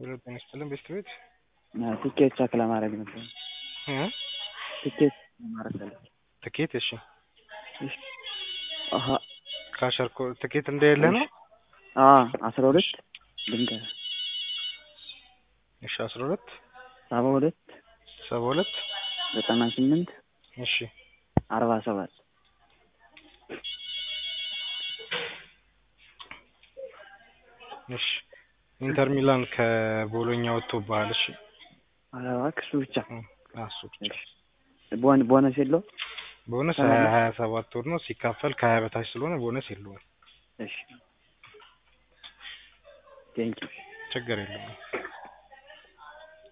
ጤና ይስጥልን ቤት ትኬት ቼክ ለማድረግ ነበር። ትኬት ለማድረግ ነው። ትኬት እሺ አሃ ካሸርኮ ትኬት እንደሌለ ነው። 12 ድንገት እሺ 12 72 98 እሺ 47 እሺ ኢንተር ሚላን ከቦሎኛ ወጥቶብሃል። እሺ አላክሱ ብቻ አሱ ብቻ ቦነስ የለው። ቦነስ 27 ወር ነው ሲካፈል ከ20 በታች ስለሆነ ቦነስ የለውም። እሺ ቴንኪው ችግር የለውም።